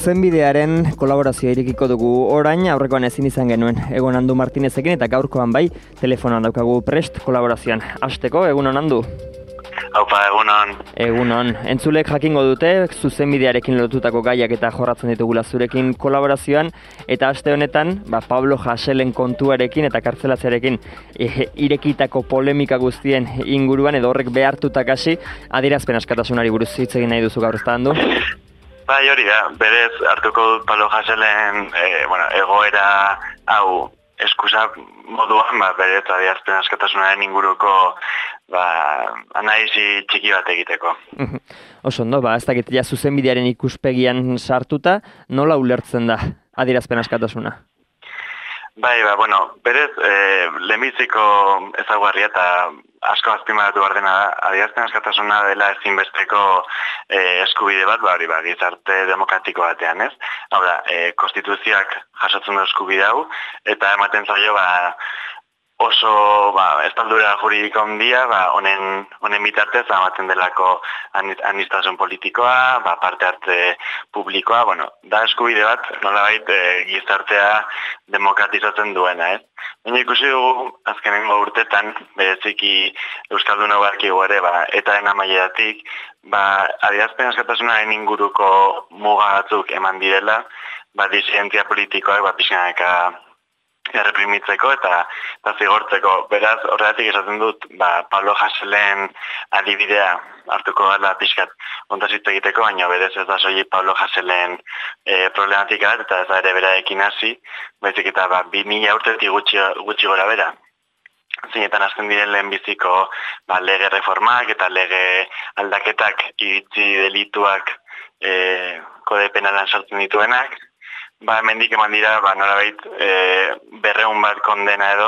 Zuzenbidearen kolaborazioa irekiko dugu orain, aurrekoan ezin izan genuen Egon Andu Martinezekin eta gaurkoan bai telefonoan daukagu prest kolaborazioan. Hasteko, egunon Andu? Haupa, egunon. Egunon. Entzulek jakingo dute, zuzenbidearekin lotutako gaiak eta jorratzen ditugula zurekin kolaborazioan, eta aste honetan, Pablo Haselen kontuarekin eta kartzelatzearekin irekitako polemika guztien inguruan, edo horrek behartutak hasi, adierazpen askatasunari buruz hitz egin nahi duzu gaur, ezta Andu? Bai, hori da, berez hartuko dut Pablo Haselen egoera hau eskusa moduan, berez adierazpen askatasunaren inguruko analisi txiki bat egiteko. Oso ondo, ez dakit ja zuzenbidearen ikuspegian sartuta, nola ulertzen da adierazpen askatasuna? Bai, berez, lehenbiziko ezaugarria eta asko azpimarratu behar dena da, adierazpen askatasuna dela ezinbesteko eskubide bat, gizarte demokratiko batean, ez? Hau da, konstituzioak jasotzen du eskubide hau, eta ematen zaio oso estaldura juridiko handia, honen bitartez ematen delako aniztasun politikoa, parte hartze publikoa, da eskubide bat, nolabait gizartea demokratizatzen duena, ez? Baina ikusi dugu, azkenengo urtetan, bereziki Euskaldun hauarkigu ere, etaren amaieratik, adierazpen askatasunaren inguruko muga batzuk eman direla, disidentzia politikoak, pixkanaka erreprimitzeko eta zigortzeko. Beraz, horregatik esaten dut, Pablo Haselen adibidea hartuko gala pixkat ontazitza egiteko, baina berez ez da soilik Pablo Haselen problematika bat, eta ez da ere beraekin hasi, baizik eta 2000 urtetik gutxi gora bera. Zinetan azten diren lehenbiziko lege reformak eta lege aldaketak iritzi delituak kode penalan sartzen dituenak, hemendik eman dira, nolabait, 200 bat kondena edo,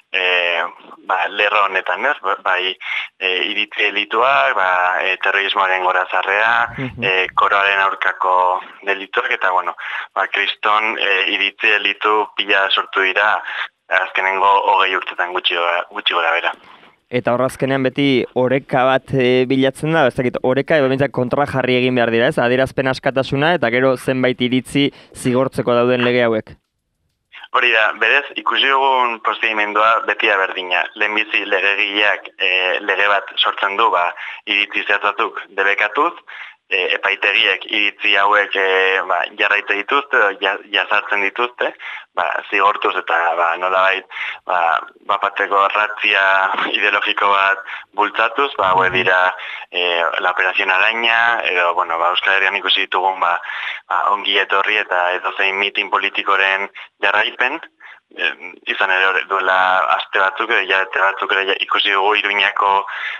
lerro honetan, ez? Iritzi delituak, terrorismoaren gorazarrea, koroaren aurkako delituak, eta, kriston iritzi delitu pila sortu dira, azkenengo 20 urtetan gutxi gora bera. Eta horrazkenean beti oreka bat bilatzen da, ez dakit, oreka edo kontra jarri egin behar dira, ez? Adierazpen askatasuna eta gero zenbait iritzi zigortzeko dauden lege hauek. Hori da, berez, ikusi dugun prozedimendua beti da berdina. Lehenbizi legegileak lege bat sortzen du, iritzi zehatzatuk debekatuz, epaitegiek iritzi hauek jarraite dituzte, jazartzen dituzte, zigortuz eta nolabait bapatzeko ratzia ideologiko bat bultzatuz, hauek dira la operación araña, edo, Euskal Herrian ikusi ditugun ongi etorri eta edozein mitin politikoren jarraipen, izan ere duela aste batzuk edo hilabete batzuk ere ikusi dugu Iruñako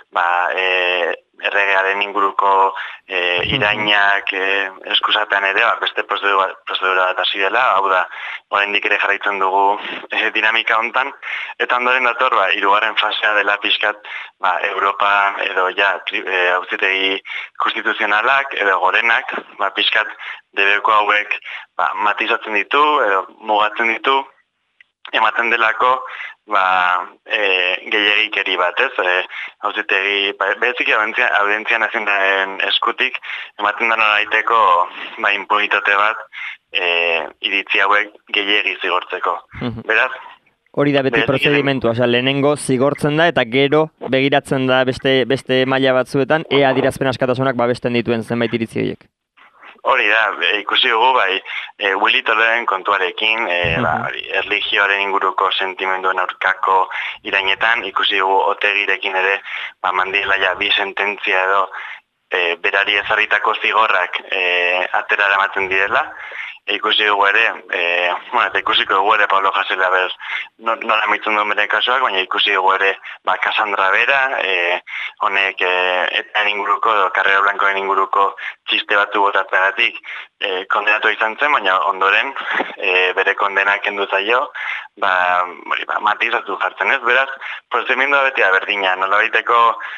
erregearen inguruko irainak eskusapean ere, beste prozedura bat hasi dela, hau da, oraindik ere jarraitzen dugu dinamika hontan, eta ondoren dator, hirugarren fasea dela pixkat, Europa edo auzitegi konstituzionalak edo gorenak, pixkat debeko hauek matizatzen ditu edo mugatzen ditu, ematen delako gehiagikeri bat, ez? Auzitegi, berezik audientzia nazionalen eskutik, ematen da nolaiteko impunitate bat iritzi hauek gehiagi zigortzeko. Beraz, hori da beti prozedimentua, lehenengo zigortzen da eta gero begiratzen da beste maila batzuetan, adierazpen askatasunak babesten dituen zenbait iritzi horiek. Hori da, ikusi dugu, Willy Toledoren kontuarekin, erlijioaren inguruko sentimenduen aurkako irainetan, ikusi dugu Otegirekin ere, mandiela bi sententzia edo berari ezarritako zigorrak atera eramaten direla, ikusi dugu ere, eta ikusiko dugu ere Pablo Hasela nola emitzen duen bere kasuak, baina ikusi dugu ere Cassandra Bera, honek etaren inguruko, Carrero Blancoren inguruko txiste batzu botatzeagatik kondenatu izan zen, baina ondoren bere kondenak kendu zaio, matizatu jartzen ez, beraz, prozedimendua beti da berdina, nolabaiteko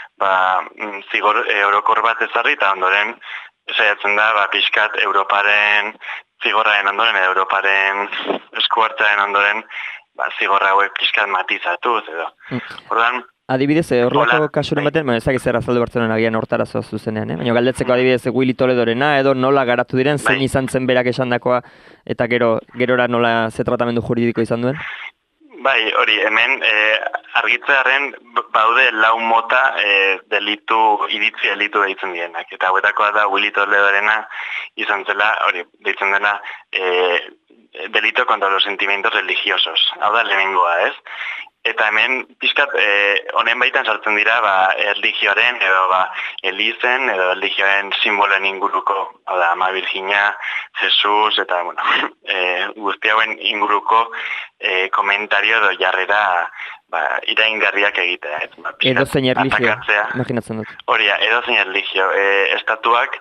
zigor orokor bat ezarri, eta ondoren saiatzen da, pixkat Europaren zigorraren ondoren, Europaren eskuartzaren ondoren, zigorra hauek pixkat matizatuz, edo. Ordan, Adibidez, horrelako kasuren batean, ezak zer azaldu bertzen agian hortarazo zuzenean, baina galdetzeko adibidez Willy Toledorena edo nola garatu diren, zein izan zen berak esandakoa eta gerora nola ze tratamendu juridiko izan duen? Bai, hori, hemen argitzearen baude lau mota iritzi delitu deitzen dienak. Eta hauetakoa da Willy Toledorena izan zela, hori, deitzen dela delito contra los sentimientos religiosos. Hau da lehenengoa, ez? Eta hemen, pixkat, honen baitan sartzen dira, erligioaren, edo Elizen, edo erligioaren simboloen inguruko, hau da, Ama Virginia, Jesus, eta, bueno, guzti hauen inguruko komentario edo jarrera iraingarriak egitea. Edo zein erligio, imaginatzen dut. Hori, edo zein erligio. Estatuak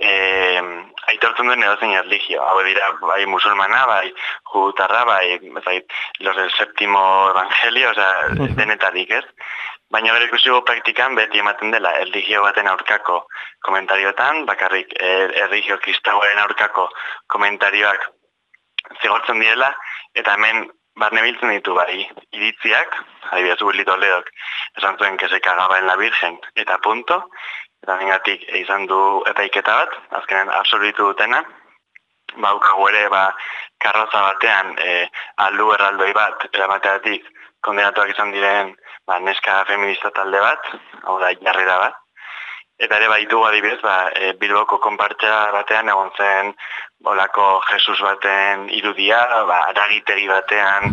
aitortzen duen edo zein erligio. Hau dira, bai musulmana, bai judutarra, bai los del séptimo evangelio, denetarik ez. Baina bere ikusigo praktikan beti ematen dela erligio baten aurkako komentarioetan, bakarrik erligio kristauaren aurkako komentarioak zigortzen direla, eta hemen barne biltzen ditu bai iritziak, adibidez Willy Toledok esan zuen que se cagaba en la Virgen, eta punto, eta nengatik izan du epaiketa bat, azkenean absolutu dutena, baukagu ere karroza batean aldu erraldoi bat eramateatik kondenatuak izan diren neska feminista talde bat, hau da jarrera bat, eta ere baitugu adibidez, Bilboko konpartxa batean egon zen olako Jesus baten irudia, aragitegi batean,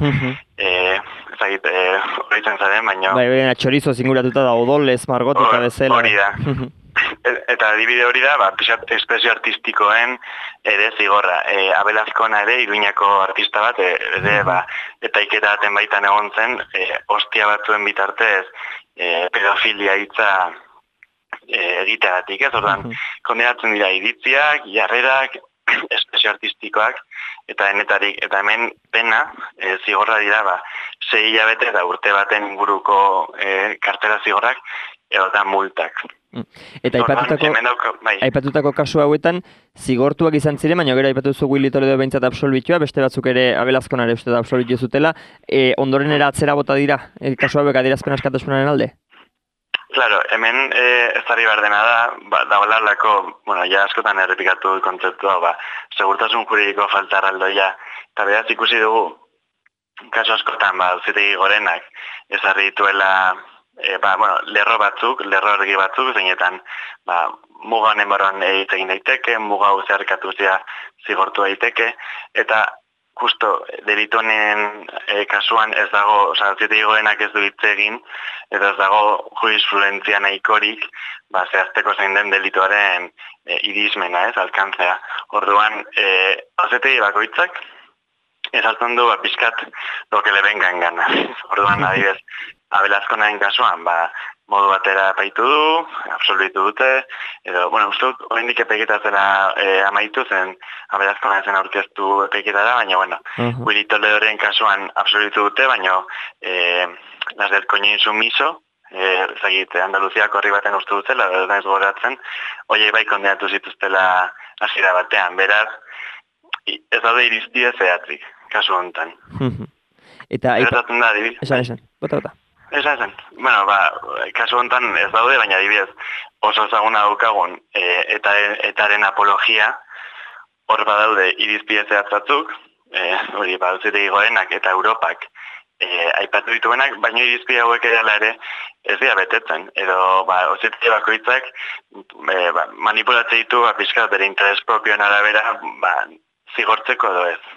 ezagit, horitzen zaren, baina... Baina txorizo zinguratuta da odolez, margot eta bezala. Hori da. Eta adibide hori da, pixat espresio artistikoen ere zigorra. Abel Azkona ere, Iruñako artista bat, ere, epaiketa baten baitan egon zen, ostia batzuen bitartez, pedofilia hitza egiteagatik, ez? Ordan, kondenatzen dira iritziak, jarrerak, espresio artistikoak, eta denetarik, eta hemen pena, zigorra dira, 6 hilabete eta urte baten inguruko kartera zigorrak, eta multak. Eta aipatutako kasu hauetan, zigortuak izan ziren, baina gero aipatu zu Willy Toledo behintzat absolbitua, beste batzuk ere Abel Azkonare uste da absolbitu zutela, ondoren atzera bota dira, kasu hauek adierazpen askatasunaren alde? Claro, hemen ezari behar dena da, dagoelako, bueno, ja askotan errepikatu kontzeptua, segurtasun juridiko falta erraldoia, eta beraz ikusi dugu, kasu askotan, Auzitegi Gorenak ezarri dituela, lerro argi batzuk, zeinetan, muga honen barruan egin daiteke, muga hau zeharkatuzia zigortu daiteke, eta justo delitu honen kasuan ez dago, Auzitegi Gorenak ez du hitz egin, eta ez dago jurisprudentzia nahikorik, zehazteko zein den delituaren irismena, alkantzea. Orduan, Auzitegi bakoitzak, ezartzen du, pixkat, lo que le venga en gana. Orduan, adibidez, Abel Azkonaren kasuan, modu batera epaitu du, absolbitu dute, edo, uste dut, oraindik epaiketa zela amaitu zen, Abel Azkona zen aurkeztu epaiketara, baina, Willy Toledoren kasuan absolbitu dute, baina, las del coño insumiso, Andaluziako herri baten uste dutela, ez naiz gogoratzen, horiek bai kondenatu zituztela hasiera batean, beraz, ez daude irizpide zehatzik, kasu honetan. Eta gertatzen da, adibidez. Esan, bota. Esan. Kasu honetan ez daude, baina adibidez oso ezaguna daukagun etaren apologia, hor badaude irizpide zehatz batzuk, hori Auzitegi Gorenak eta Europak aipatu dituenak, baina irizpide hauek ere ez dira betetzen, edo Auzitegi bakoitzak manipulatze ditu pixkat bere interes propioen arabera zigortzeko edo ez.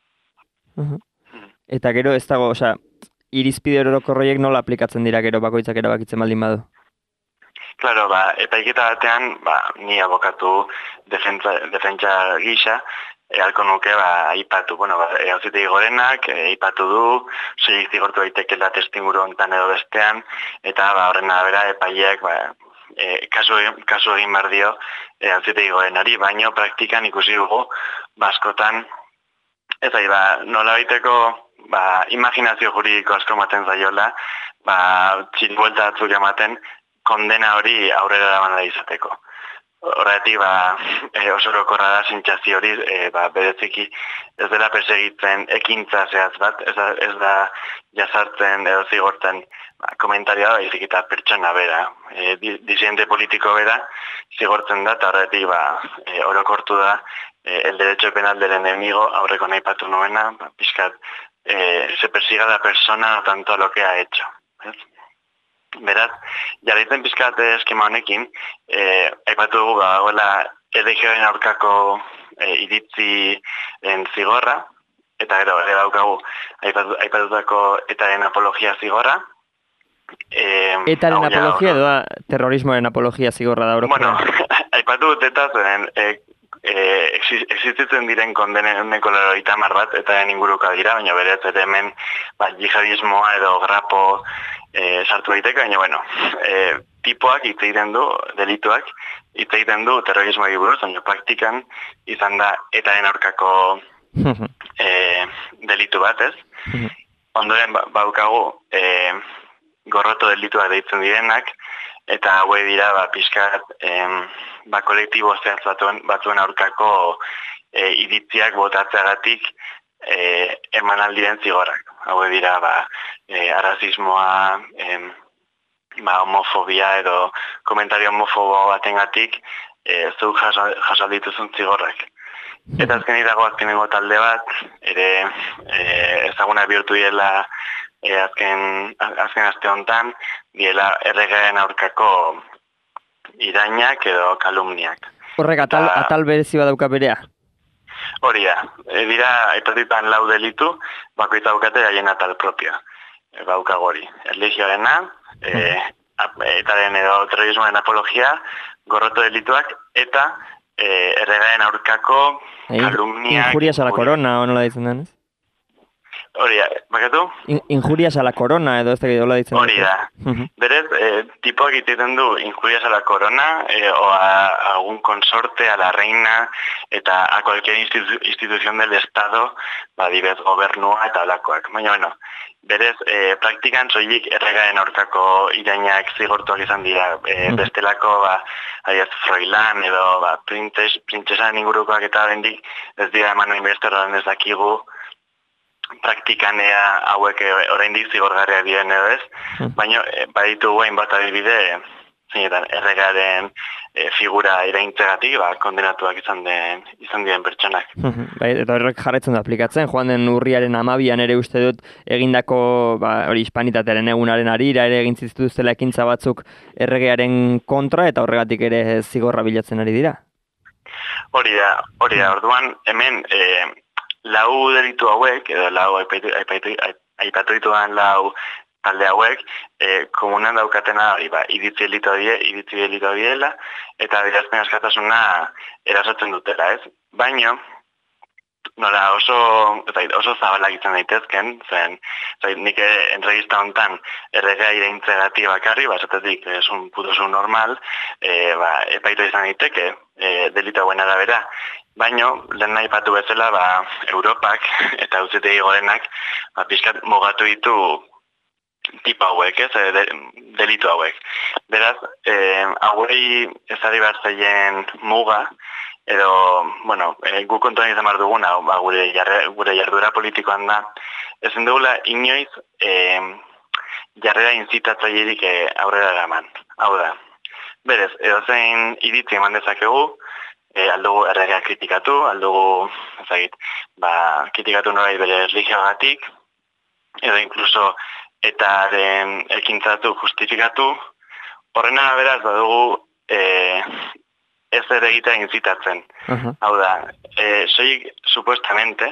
Eta gero ez dago, irizpide orokorroiek nola aplikatzen dira gero bakoitzak erabakitzen baldin badu? Claro, epaiketa batean, ni abokatu defentsa gisa, halko nuke aipatu, Auzitegi Gorenak aipatu du, soilik zigortu daitekela testimuru honetan edo bestean, eta horren arabera epaileak kasu egin behar dio Auzitegi Gorenari, baino praktikan ikusi dugu askotan, ez nola baiteko imaginazio juridiko asko ematen zaiola, txilbuelta batzuk ematen kondena hori aurrera eraman izateko. Horretik, oso orokorra da sentsazio hori, bereziki ez dela persegitzen ekintza zehaz bat, ez da jazartzen edo zigortzen komentarioa, baizik eta pertsona bera. Disidente politiko bera zigortzen da, eta horretik orokortu da el derecho penal del enemigo, aurreko nahi patu nuena, pixkat, se persiga la persona no tanto a lo que ha hecho. Ez? Beraz, jarraitzen pizkat eskema honekin, aipatu dugu dagoela erlijioaren aurkako iritzien zigorra, eta gero ere daukagu aipatutako etaren apologia zigorra. Etaren apologia edo terrorismoaren apologia zigorra da orokorrean? Bueno, aipatu dut eta zeren existitzen diren kondeneneko 90 bat, eta inguruka dira, baina berez ere hemen jihadismoa edo grapo sartu daiteke, baina bueno, tipoak hitz egiten du, delituak hitz egiten du terrorismoari buruz, baina praktikan izan da etaren aurkako delitu bat, ez? Ondoren baukagu gorroto delituak deitzen direnak, eta haue dira pixkat kolektibo zehatz batzuen aurkako iritziak botatzeagatik eman aldiren zigorrak. Haue dira arrazismoa, homofobia edo komentario homofobo batengatik zuk jaso dituzun zigorrak. Eta azkenik dago azkenengo talde bat, ere ezaguna bihurtu direla azken aste honetan, diela erregearen aurkako irainak edo kalumniak. Horrek atal berezi badauka berea? Hori da, dira aipatutan 4 delitu, bakoitza daukate haien atal propioa. Baukago hori, erlijioarena, etaren edo terrorismoaren apologia, gorroto delituak, eta erregearen aurkako kalumniak. Injurias a la corona, o nola ditzen den, ez? Hori da, bakatu? Injurias a la corona, edo ez da ditzen den. Hori da. Berez, tipoak egiten du injurias a la corona, o a algún consorte, a la reina, eta a cualquier institución del Estado, dibez gobernua eta olakoak. Baina, bueno, berez, praktikan soilik erregaren aurkako irainak zigortuak izan dira, bestelako, adiaz, Froilán edo, printzesan ingurukoak eta bendik, ez dira eman inbesteroan ez dakigu, praktikan hauek oraindik zigorgarriak diren edo ez, baina baditugu hainbat adibide zeinetan erregaren figura iraintzegatik kondenatuak izan diren pertsonak. Eta horrek jarraitzen da aplikatzen, joan den urriaren 12an ere uste dut egindako hori hispanitatearen egunaren harira ere egin zituztela ekintza batzuk erregearen kontra eta horregatik ere zigorra bilatzen ari dira. Hori da, orduan hemen 4 delitu hauek, edo 4 aipatu ditudan 4 talde hauek, komunan daukatena iritzi delitua diela, eta adierazpen askatasuna erasotzen dutela, ez? Baina, nola oso zabalak izan daitezken, zen nik entrevista honetan erregea iraintzegatik bakarri, esatetik es un puto normal, epaitu izan daiteke, delitu hauen arabera, baina, lehen nahi patu bezala, Europak eta auzitegi gorenak pixkat mugatu ditu tipa hauek, delitu hauek. Beraz, hauei ezari behar zaien muga, edo, gu kontuan izan behar duguna, gure jardura politikoan da, ezin dugula inoiz jarrera inzitatzailerik aurrera eraman. Hau da, berez, edozein iritzi eman dezakegu, aldugu erregea kritikatu, aldugu, kritikatu norai bere erlijioagatik, edo inkluso etaren ekintzatu justifikatu, horren araberaz badugu ez ere egitea inzitatzen. Hau da, soilik supuestamente,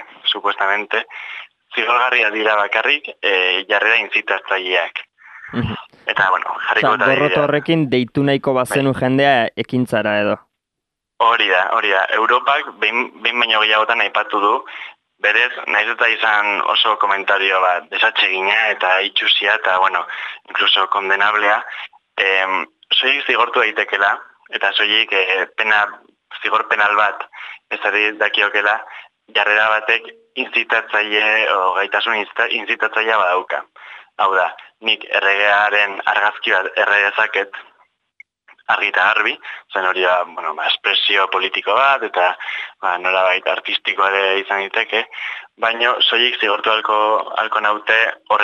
zigorgarria dira bakarrik jarrera inzitatzaileak. Eta, jarriko eta dira. Gorroto horrekin deitu nahiko bazenu jendea ekintzara edo. Hori da. Europak behin baino gehiagotan aipatu du, berez, nahiz eta izan oso komentario desatsegina eta itxusia eta, inkluso kondenablea, soilik zigortu daitekela, eta soilik zigor penal bat ezari dakiokela, jarrera batek inzitatzaile o gaitasun inzitatzailea badauka. Hau da, nik erregearen argazki bat erre dezaket, argi eta garbi, zen hori da, bueno, espresio politiko bat, eta norabait artistikoa ere izan diteke, baina soilik zigortu alko naute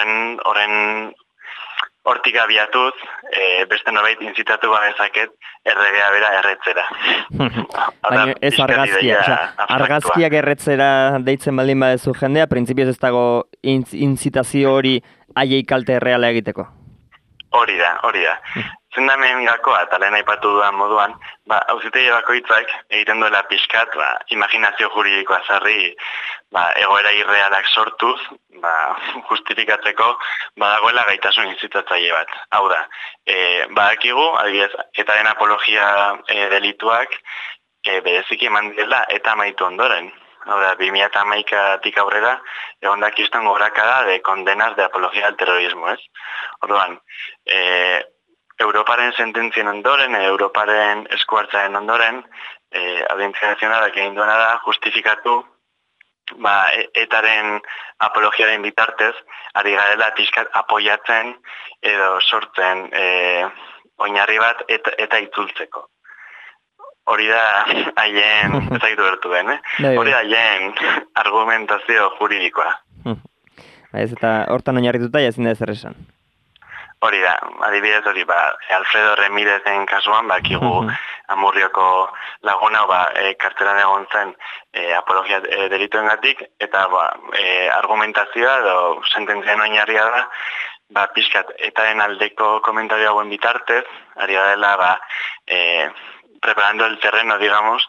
hortik abiatuz, beste norbait inzitatu badezaket erregea bera erretzera. Baina ez argazkia, argazkiak erretzera deitzen baldin badezu jendea, printzipioz ez dago inzitazio hori haiei kalte erreala egiteko? Hori da. Zendamen gakoa, eta lehen aipatu dudan moduan, auzitegi bakoitzak egiten duela pixkat, imaginazio juridikoa zarri, egoera irrealak sortuz, justifikatzeko badagoela gaitasun inzitatzaile bat. Hau da, badakigu, adibidez, etaren apologia delituak bereziki eman direla eta amaitu ondoren. Hau da, 2011tik aurrera, egondak izten gorakada de condenas de apología al terrorismo, ez? Orduan, Europaren sententzien ondoren, Europaren eskuartzaren ondoren, Audientzia Nazionalak egin duena da justifikatu etaren apologiaren bitartez, ari garela pixkat apoiatzen edo sortzen oinarri bat eta itzultzeko. Hori da haien, ezagitu bertu den, hori da haien argumentazio juridikoa. Ez eta hortan oinarrituta ezin da ezer esan. Hori da, adibidez hori, Alfredo Remirezen kasuan, bakigu Amurrioko laguna, kartzelan egon zen apologia delituengatik, eta argumentazioa edo sententzien oinarria da, pixkat etaren aldeko komentario hauen bitartez, ari dela, preparando el terreno, digamos,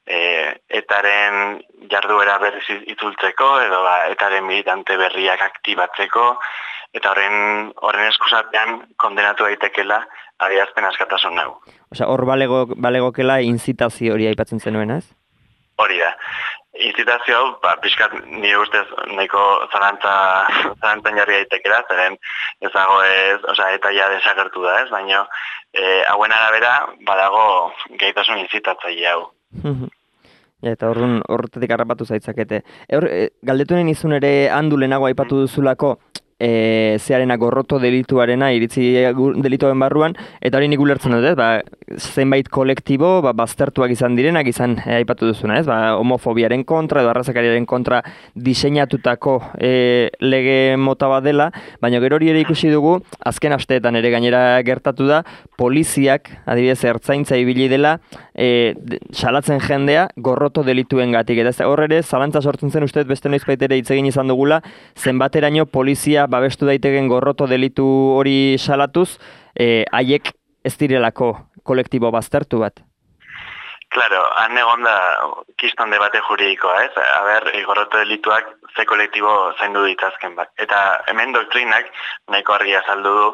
etaren jarduera berriz itzultzeko, edo etaren militante berriak aktibatzeko, eta horren eskusapean kondenatu daitekela adierazpen askatasun nahu. Osea, hor balegokela inzitazio hori aipatzen zenuen, ez? Hori da. Inzitazio hau, pixkat nire ustez nahiko zalantzan jarri daitekela, zeren ezago eta ja desagertu da, ez? Baina hauen arabera badago gaitasun inzitatzaile hau. Eta horretik harrapatu zaitzakete. Galdetunen izun ere handu lehenago aipatu duzulako, zearena gorroto delituarena iritzi delituaren barruan, eta hori nik ulertzen dut, zenbait kolektibo baztertuak izan direnak izan aipatu duzuna, homofobiaren kontra edo arrazakariaren kontra diseinatutako lege mota bat dela, baina gero hori ere ikusi dugu, azken asteetan ere gainera gertatu da, poliziak, adibidez ertzaintza ibili dela, salatzen jendea gorroto delituengatik, eta hor ere zalantza sortzen zen uste beste noizbait ere hitz egin izan dugula, zenbateraino polizia babestu daiteken gorroto delitu hori salatuz, haiek ez direlako kolektibo baztertu bat. Claro, han egon da kiston debate juridikoa, ez? Gorroto delituak ze kolektibo zaindu ditazken bat. Eta hemen doktrinak nahiko argia azaldu du,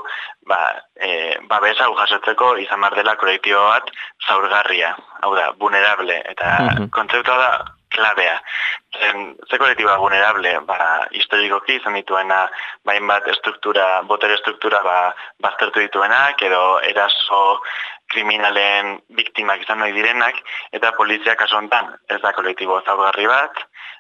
babesa jasotzeko izan behar dela kolektibo bat zaurgarria, hau da, vulnerable, eta kontzeptua da klabea. Ze kolektiboa vulnerable, historikoki izan dituena, bat botere struktura baztertu dituenak, edo eraso kriminalen biktimak izan nahi direnak, eta polizia kasu honetan ez da kolektibo zaurgarri bat,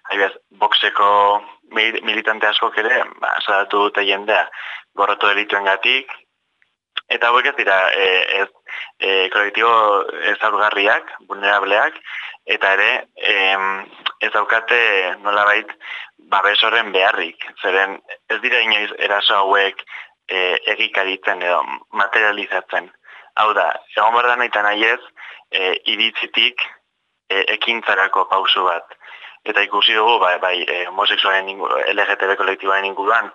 boxeko militante askok ere, salatu dute jendea gorroto delituengatik, eta hauek ez dira kolektibo zaurgarriak, vulnerableak, eta ere ez daukate nolabait babes horren beharrik, zeren ez dira inoiz eraso hauek egikaritzen edo materializatzen. Hau da, egon behar da nahi eta nahi ez, iritzitik ekintzarako pausu bat. Eta ikusi dugu, homoseksualen LGTB kolektiboaren inguruan,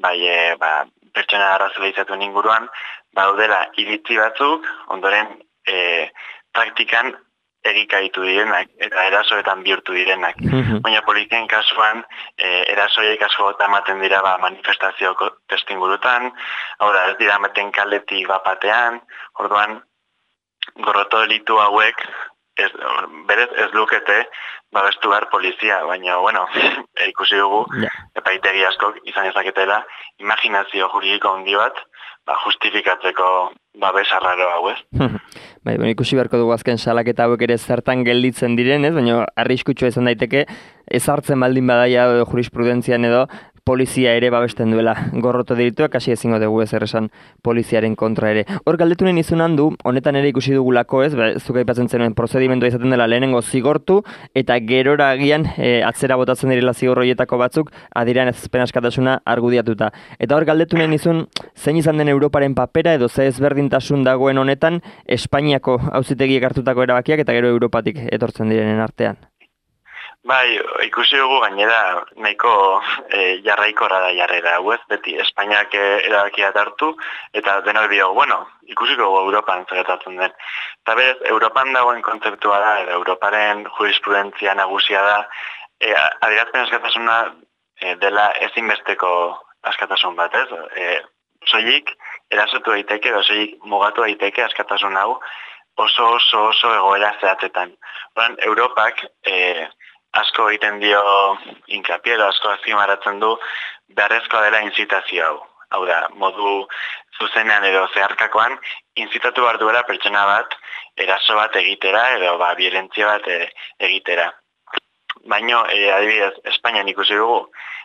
pertsona arrazionalizatuen inguruan, daudela iritzi batzuk, ondoren praktikan egikaritu direnak, eta erasoetan bihurtu direnak. Baina polizien kasuan, erasoiek asko ematen dira manifestazioko testuingurutan, hau da, ez dira ematen kaletik bapatean, orduan, gorroto delitu hauek, berez ez lukete, babestu behar polizia, baina, ikusi dugu, epaitegi askok izan ezaketela, imaginazio juridiko handi bat, justifikatzeko babes arraro hau, ez? Ikusi beharko dugu azken salaketa hauek ere zertan gelditzen diren, ez? Baina arriskutsua izan daiteke, ezartzen baldin badaia jurisprudentzian edo polizia ere babesten duela gorroto delituak, hasi ezingo dugu ezer esan poliziaren kontra ere. Hor galdetunen izunan du, honetan ere ikusi dugulako ez, zuk aipatzen zenuen prozedimendua izaten dela lehenengo zigortu, eta gerora agian atzera botatzen direla zigor horietako batzuk, adiran ezpen askatasuna argudiatuta. Eta hor galdetunen izun, zein izan den Europaren papera edo ze ezberdintasun dagoen honetan, Espainiako auzitegiek hartutako erabakiak eta gero Europatik etortzen direnen artean. Bai, ikusi dugu gainera nahiko jarraikorra da jarrera, hau ez, beti Espainiak erabakia hartu, eta denok dio, bueno, ikusiko dugu Europan zertatzen den. Eta berez, Europan dagoen kontzeptua da, edo Europaren jurisprudentzia nagusia da, adierazpen askatasuna dela ezinbesteko askatasun bat, ez? Soilik erasotu daiteke, edo soilik mugatu daiteke askatasun hau oso egoera zehatzetan. Horan, Europak asko egiten dio inkapiero, asko azpimarratzen du beharrezkoa dela inzitazio hau. Hau da, modu zuzenean edo zeharkakoan, inzitatu behar duela pertsona bat eraso bat egitera edo biolentzia bat egitera. Baina, adibidez, Espainian ikusi dugu,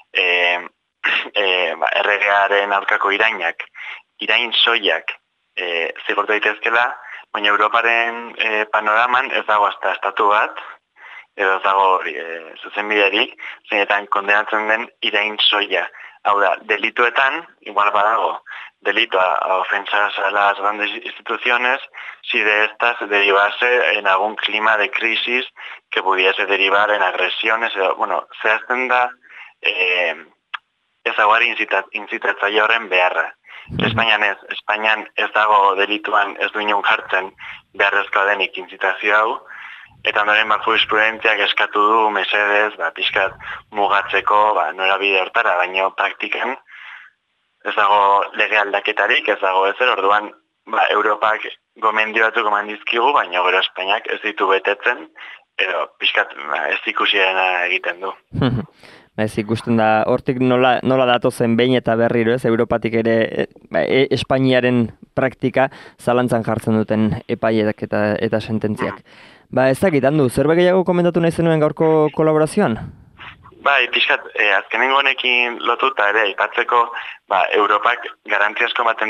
erregearen aurkako irain soilak zigortu daitezkela, baina Europaren panoraman ez dago hasta estatu bat, edo ez dago zuzenbiderik, zeinetan kondenatzen den irain soila. Hau da, delituetan, igual badago, delito a ofensas a las grandes instituciones, si de estas derivase en algún clima de crisis que pudiese derivar en agresiones, bueno, zehazten da ezaguari inzitatzaile horren beharra. Espainian ez dago delituan ez du inon jartzen beharrezkoa denik inzitazio hau, eta ondoren jurisprudentziak eskatu du mesedez, pixkat mugatzeko norabide hortara, baina praktikan ez dago lege aldaketarik, ez dago ezer, orduan Europak gomendio batzuk eman dizkigu, baina gero Espainiak ez ditu betetzen, edo pixkat ez ikusiena egiten du. Ez ikusten da, hortik nola datozen behin eta berriro ez, Europatik ere Espainiaren praktika zalantzan jartzen duten epaiak eta sententziak. Ez dakit, Andu, zerbait gehiago komentatu nahi zenuen gaurko kolaborazioan? Bai, pixkat, azkenengo honekin lotuta ere, aipatzeko, Europa garantziasko ematen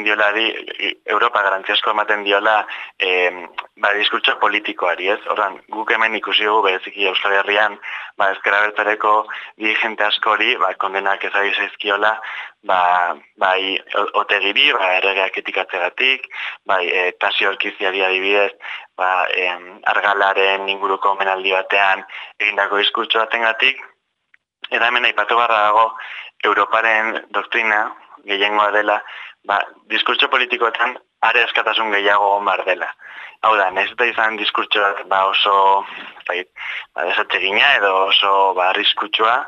diola diskurtso politikoari, ez? Horran, guk hemen ikusi dugu, bereziki Euskal Herrian, ezker abertzareko dirigente askori, kondenak ezagri zaizkiola, bai Otegiri, erregeak etikatzegatik, Tasio Orkiziari adibidez, argalaren inguruko omenaldi batean egindako diskurtso batengatik, eta hemen aipatu barra dago Europaren doktrina gehiengoa dela, diskurtso politikoetan are askatasun gehiago bar dela. Hau da, nahiz eta izan diskurtso bat oso desatsegina edo oso arriskutsua,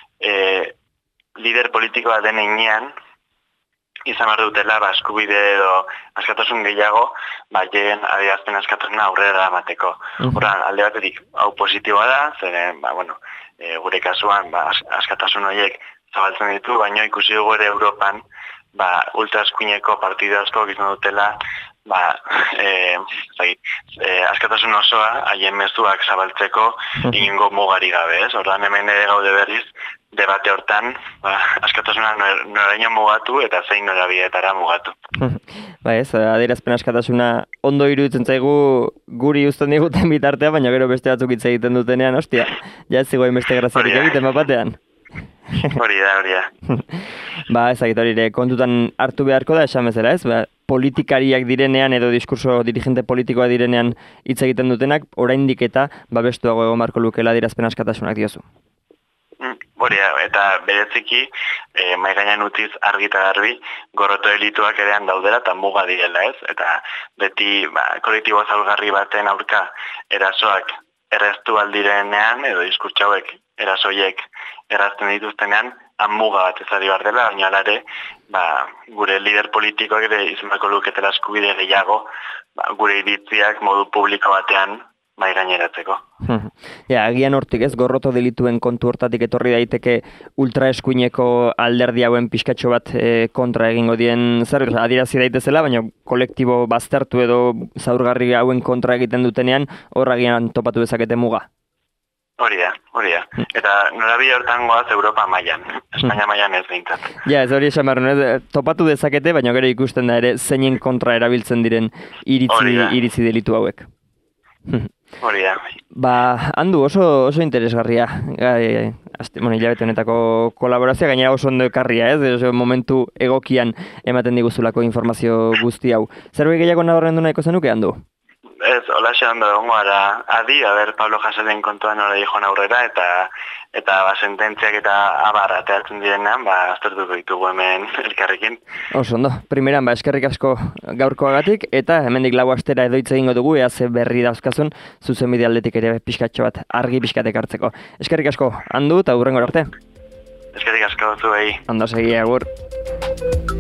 lider politikoa den heinean, izan behar dutela eskubide edo askatasun gehiago, jen adierazpen askatasuna aurrera eramateko. Horran, alde batetik, hau positiboa da, zeren, gure kasuan askatasun horiek zabaltzen ditu, baina ikusi dugu ere Europan ultraeskuineko partidu asko izan dutela askatasun osoa haien mezuak zabaltzeko ingo mugari gabe, ez? Ordan hemen ere gaude berriz debate hortan, askatasuna noraino mugatu eta zein norabideetara mugatu. Adierazpen askatasuna ondo iruditzen zaigu guri uzten diguten bitartea, baina gero beste batzuk hitz egiten dutenean, ostia, ja ez zigoen beste graziarik egiten batean. Hori da. Ezagit hori kontutan hartu beharko da, esan bezala ez, politikariak direnean edo diskurso dirigente politikoa direnean hitz egiten dutenak, oraindik eta babestuago egon beharko lukeela adierazpen askatasunak diozu. Hori da, eta bereziki, mahai gainean utziz argi eta garbi, gorroto delituak erean daudela eta muga direla ez, eta beti kolektibo zaurgarri baten aurka erasoak erreztu aldirenean, edo diskurtso hauek erasoiek errazten dituztenean, muga bat ezari behar dela, baina alare, gure lider politikoak ere izanako luketela eskubide gehiago, gure iritziak modu publiko batean mahai gaineratzeko. Agian hortik ez, gorroto delituen kontu hortatik etorri daiteke ultraeskuineko alderdi hauen pixkatxo bat kontra egingo dien zer, adierazi daitezela, baina kolektibo baztertu edo zaurgarri hauen kontra egiten dutenean, hor agian topatu dezakete muga. Hori da. Eta norabide hortan goaz Europa mailan, Espainia mailan ez behintzat. Ja, ez hori esan behar, topatu dezakete, baina gero ikusten da ere zeinen kontra erabiltzen diren iritzi delitu hauek. Hori da. Ba, handu, oso interesgarria. Hilabete honetako kolaborazioa, gainera oso ondo ekarria, ez? Momentu egokian ematen diguzulako informazio guzti hau. Zerbait gehiago nabarmendu nahiko zenuke, handu? Ez, holaxe ondo egongo gara adi, Pablo Haselen kontuan hori joan aurrera, eta sententziak eta abarra teatzen direnean, aztertuko ditugu hemen elkarrekin. Oso ondo, primeran, eskerrik asko gaurkoagatik, eta hemendik 4 astera edoitz egingo dugu, ea ze berri dauzkazun, zuzenbide aldetik ere pixkatxo bat argi pixkatek hartzeko. Eskerrik asko, handu eta hurrengora arte. Eskerrik asko zuei. Ondo segi, agur.